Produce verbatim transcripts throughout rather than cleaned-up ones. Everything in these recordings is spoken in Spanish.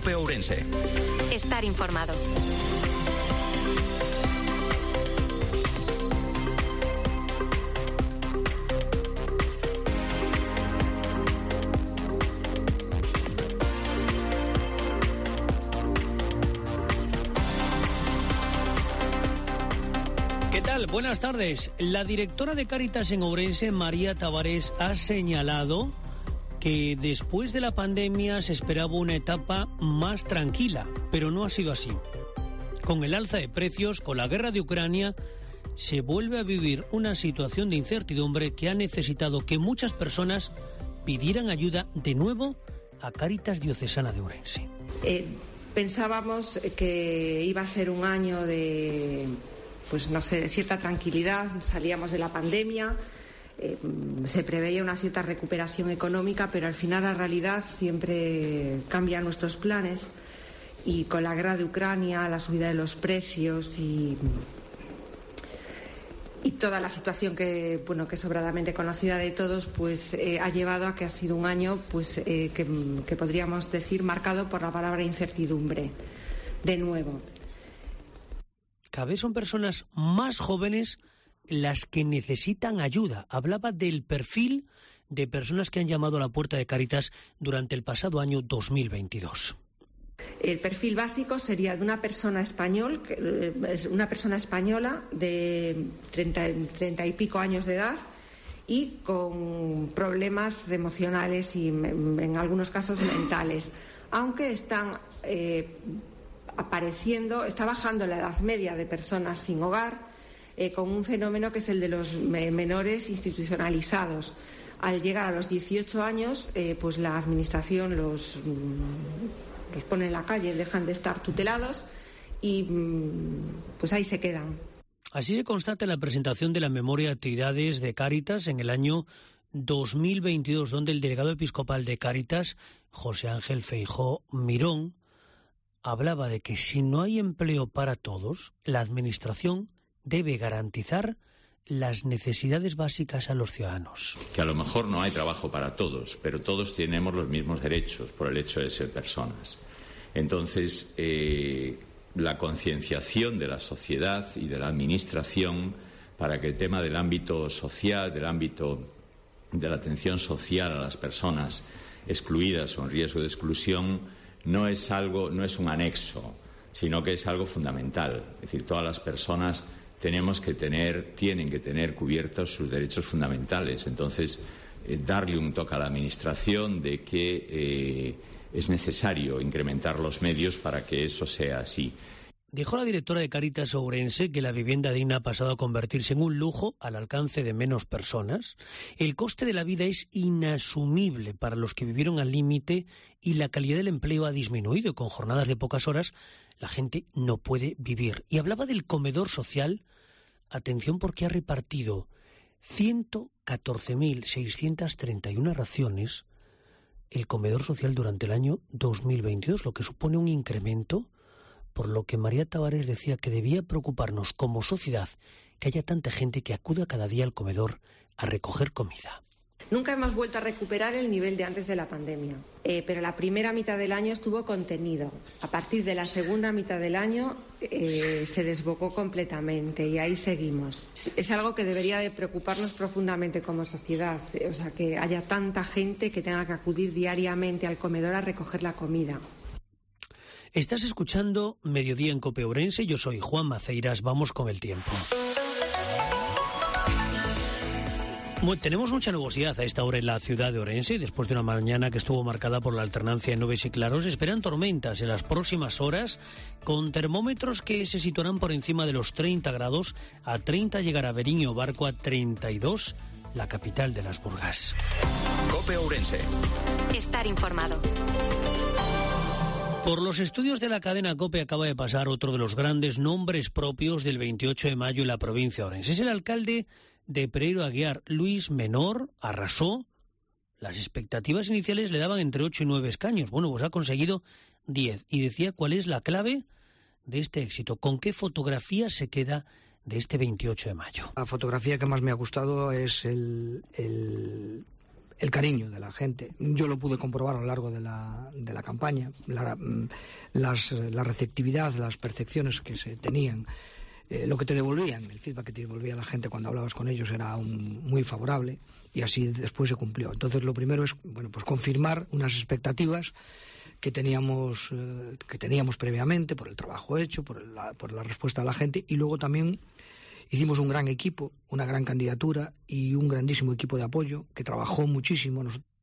COPE Ourense. Estar informado. ¿Qué tal? Buenas tardes. La directora de Cáritas en Ourense, María Tavares, ha señalado que después de la pandemia se esperaba una etapa más tranquila, pero no ha sido así. Con el alza de precios, con la guerra de Ucrania, se vuelve a vivir una situación de incertidumbre que ha necesitado que muchas personas pidieran ayuda de nuevo a Cáritas Diocesana de Ourense. Eh, pensábamos que iba a ser un año de, pues no sé, de cierta tranquilidad, salíamos de la pandemia. Eh, se preveía una cierta recuperación económica, pero al final la realidad siempre cambia nuestros planes, y con la guerra de Ucrania, la subida de los precios y, y toda la situación que, bueno, que es sobradamente conocida de todos, pues eh, ha llevado a que ha sido un año pues eh, que, que podríamos decir marcado por la palabra incertidumbre, de nuevo. Cada vez son personas más jóvenes las que necesitan ayuda. Hablaba del perfil de personas que han llamado a la puerta de Cáritas durante el pasado año dos mil veintidós. El perfil básico sería de una persona español, una persona española de treinta, treinta y pico años de edad y con problemas emocionales y en algunos casos mentales, aunque están eh, apareciendo, está bajando la edad media de personas sin hogar, Eh, con un fenómeno que es el de los me- menores institucionalizados. Al llegar a los dieciocho años, eh, pues la administración los, mm, los pone en la calle, dejan de estar tutelados y mm, pues ahí se quedan. Así se constata en la presentación de la memoria de actividades de Cáritas en el año dos mil veintidós, donde el delegado episcopal de Cáritas, José Ángel Feijóo Mirón, hablaba de que si no hay empleo para todos, la administración debe garantizar las necesidades básicas a los ciudadanos. Que a lo mejor no hay trabajo para todos, pero todos tenemos los mismos derechos por el hecho de ser personas. Entonces, eh, la concienciación de la sociedad y de la administración para que el tema del ámbito social, del ámbito de la atención social a las personas excluidas o en riesgo de exclusión, no es algo, no es un anexo, sino que es algo fundamental. Es decir, todas las personas tenemos que tener, tienen que tener cubiertos sus derechos fundamentales. Entonces, eh, darle un toque a la Administración de que eh, es necesario incrementar los medios para que eso sea así. Dijo la directora de Cáritas Ourense que la vivienda digna ha pasado a convertirse en un lujo al alcance de menos personas. El coste de la vida es inasumible para los que vivieron al límite y la calidad del empleo ha disminuido. Con jornadas de pocas horas la gente no puede vivir. Y hablaba del comedor social. Atención, porque ha repartido ciento catorce mil seiscientas treinta y una raciones el comedor social durante el año dos mil veintidós, lo que supone un incremento, por lo que María Tavares decía que debía preocuparnos como sociedad que haya tanta gente que acuda cada día al comedor a recoger comida. Nunca hemos vuelto a recuperar el nivel de antes de la pandemia, eh, pero la primera mitad del año estuvo contenido. A partir de la segunda mitad del año eh, se desbocó completamente y ahí seguimos. Es algo que debería de preocuparnos profundamente como sociedad, o sea, que haya tanta gente que tenga que acudir diariamente al comedor a recoger la comida. Estás escuchando Mediodía en COPE Ourense, yo soy Juan Maceiras, vamos con el tiempo. Bueno, tenemos mucha nubosidad a esta hora en la ciudad de Ourense. Después de una mañana que estuvo marcada por la alternancia de nubes y claros, esperan tormentas en las próximas horas, con termómetros que se situarán por encima de los treinta grados. A treinta llegará Beriño Barco, a treinta y dos la capital de las Burgas. COPE Ourense. Estar informado. Por los estudios de la cadena COPE acaba de pasar otro de los grandes nombres propios del veintiocho de mayo en la provincia de Ourense. Es el alcalde de Pereiro Aguiar, Luis Menor. Arrasó. Las expectativas iniciales le daban entre ocho y nueve escaños. Bueno, pues ha conseguido diez. Y decía cuál es la clave de este éxito. ¿Con qué fotografía se queda de este veintiocho de mayo? La fotografía que más me ha gustado es el, el, el cariño de la gente. Yo lo pude comprobar a lo largo de la, de la campaña, la, las, la receptividad, las percepciones que se tenían, eh, lo que te devolvían, el feedback que te devolvía la gente cuando hablabas con ellos era un, muy favorable, y así después se cumplió. Entonces lo primero es, bueno, pues confirmar unas expectativas que teníamos eh, que teníamos previamente por el trabajo hecho, por la, por la respuesta de la gente, y luego también hicimos un gran equipo, una gran candidatura y un grandísimo equipo de apoyo que trabajó muchísimo.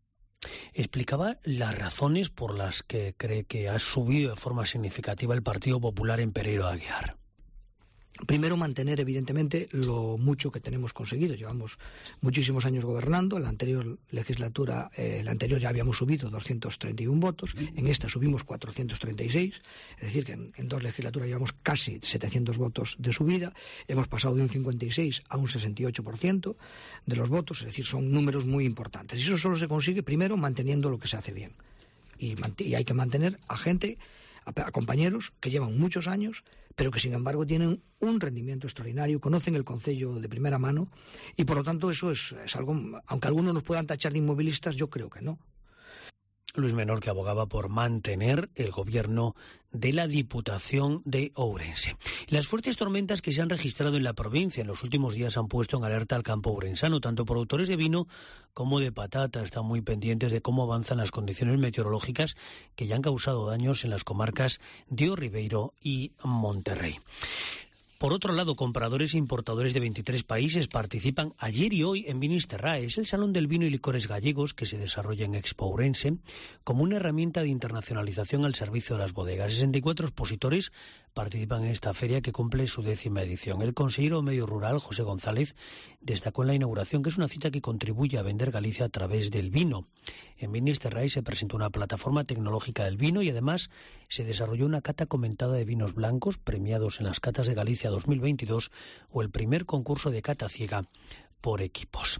Explicaba las razones por las que cree que ha subido de forma significativa el Partido Popular en Pereiro de Aguiar. Primero, mantener evidentemente lo mucho que tenemos conseguido. Llevamos muchísimos años gobernando. En la anterior legislatura, eh, la anterior ya habíamos subido doscientos treinta y uno votos. En esta subimos cuatrocientos treinta y seis. Es decir, que en, en dos legislaturas llevamos casi setecientos votos de subida. Hemos pasado de un cincuenta y seis a un sesenta y ocho por ciento de los votos. Es decir, son números muy importantes. Y eso solo se consigue, primero, manteniendo lo que se hace bien. Y, y hay que mantener a gente, a, a compañeros que llevan muchos años, pero que sin embargo tienen un rendimiento extraordinario, conocen el concello de primera mano, y por lo tanto eso es, es algo, aunque algunos nos puedan tachar de inmovilistas, yo creo que no. Luis Menor, que abogaba por mantener el gobierno de la Diputación de Ourense. Las fuertes tormentas que se han registrado en la provincia en los últimos días han puesto en alerta al campo ourensano. Tanto productores de vino como de patata están muy pendientes de cómo avanzan las condiciones meteorológicas que ya han causado daños en las comarcas de O Ribeiro y Monterrey. Por otro lado, compradores e importadores de veintitrés países participan ayer y hoy en Vinisterrae. Es el Salón del Vino y Licores Gallegos que se desarrolla en Expo Ourense como una herramienta de internacionalización al servicio de las bodegas. sesenta y cuatro expositores participan en esta feria que cumple su décima edición. El consejero de Medio Rural, José González, destacó en la inauguración que es una cita que contribuye a vender Galicia a través del vino. En Vinisterrae se presentó una plataforma tecnológica del vino y además se desarrolló una cata comentada de vinos blancos premiados en las Catas de Galicia dos mil veintidós o el primer concurso de cata ciega por equipos.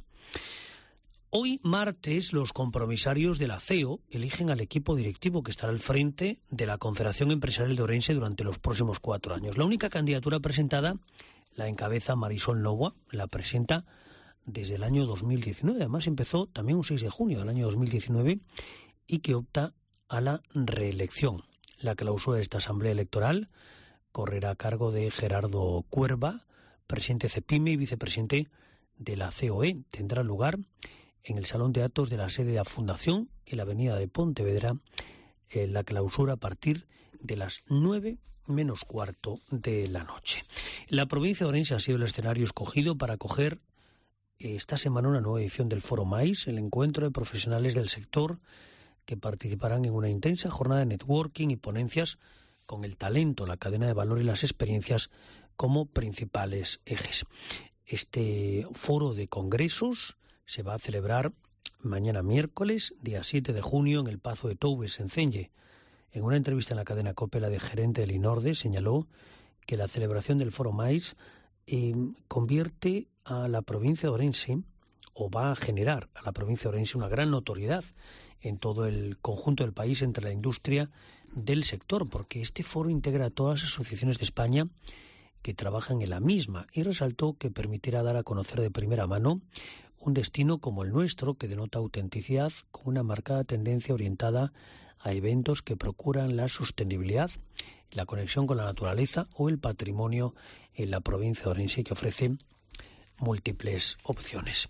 Hoy, martes, los compromisarios de la C E O eligen al equipo directivo que estará al frente de la Confederación Empresarial de Ourense durante los próximos cuatro años. La única candidatura presentada la encabeza Marisol Novoa, la presenta desde el año dos mil diecinueve. Además, empezó también un seis de junio del año dos mil diecinueve y que opta a la reelección. La clausura de esta asamblea electoral correrá a cargo de Gerardo Cuerva, presidente CEPIME y vicepresidente de la C O E. Tendrá lugar en el Salón de Actos de la sede de la Fundación, en la avenida de Pontevedra, en la clausura a partir de las nueve menos cuarto de la noche. La provincia de Ourense ha sido el escenario escogido para acoger esta semana una nueva edición del Foro Mais, el encuentro de profesionales del sector que participarán en una intensa jornada de networking y ponencias con el talento, la cadena de valor y las experiencias como principales ejes. Este foro de congresos se va a celebrar mañana miércoles, día siete de junio, en el Pazo de Toubes, en Celle. En una entrevista en la cadena COPE, la de gerente del INORDE señaló que la celebración del Foro Mais eh, convierte a la provincia de Ourense, o va a generar a la provincia de Ourense una gran notoriedad en todo el conjunto del país entre la industria del sector, porque este foro integra a todas las asociaciones de España que trabajan en la misma, y resaltó que permitirá dar a conocer de primera mano un destino como el nuestro, que denota autenticidad, con una marcada tendencia orientada a eventos que procuran la sostenibilidad, la conexión con la naturaleza o el patrimonio en la provincia de Ourense, que ofrece múltiples opciones.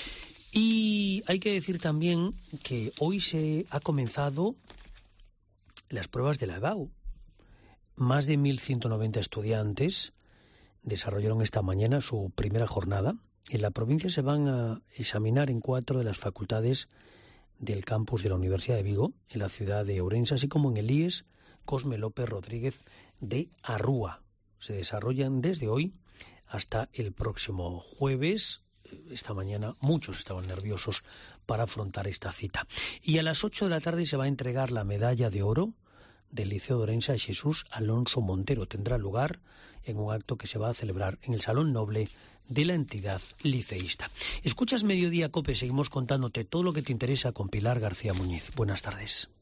Y hay que decir también que hoy se ha comenzado las pruebas de la E B A U. Más de mil ciento noventa estudiantes desarrollaron esta mañana su primera jornada. En la provincia se van a examinar en cuatro de las facultades del campus de la Universidad de Vigo, en la ciudad de Ourense, así como en el I E S Cosme López Rodríguez de Arrúa. Se desarrollan desde hoy hasta el próximo jueves. Esta mañana muchos estaban nerviosos para afrontar esta cita. Y a las ocho de la tarde se va a entregar la medalla de oro del Liceo de Ourense a Jesús Alonso Montero. Tendrá lugar en un acto que se va a celebrar en el Salón Noble de la entidad liceísta. Escuchas Mediodía COPE, seguimos contándote todo lo que te interesa con Pilar García Muñiz. Buenas tardes.